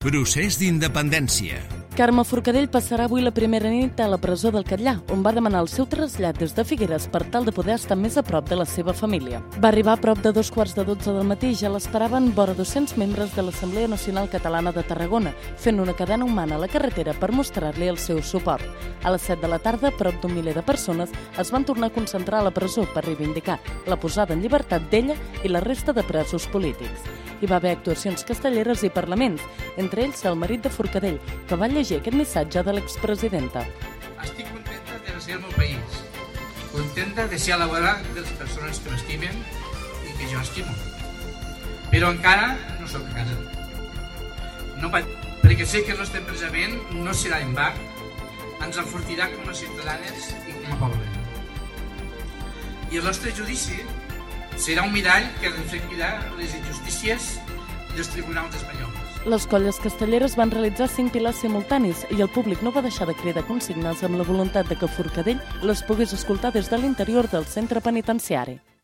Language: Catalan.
Procés d'independència. Carme Forcadell passarà avui la primera nit a la presó del Catllar, on va demanar el seu trasllat des de Figueres per tal de poder estar més a prop de la seva família. Va arribar a prop de 11:45 del matí i ja l'esperaven vora 200 membres de l'Assemblea Nacional Catalana de Tarragona, fent una cadena humana a la carretera per mostrar-li el seu suport. A les 7 de la tarda, prop d'un miler de persones es van tornar a concentrar a la presó per reivindicar la posada en llibertat d'ella i la resta de presos polítics. Hi va haver actuacions castelleres i parlaments, entre ells el marit de Forcadell, que va llegir aquest missatge de l'expresidenta. Estic contenta de ser al meu país, contenta de ser a la vora de les persones que m'estimen i que jo estimo. Però encara no sóc a casa. No perquè sé que el nostre empresament no serà en va, ens enfortirà com a ciutadanes i com a poble. I el nostre judici serà un mirall que reflectirà les injustícies dels tribunals espanyols. Les colles castelleres van realitzar 5 pilars simultanis i el públic no va deixar de cridar consignes amb la voluntat de que Forcadell les pogués escoltar des de l'interior del centre penitenciari.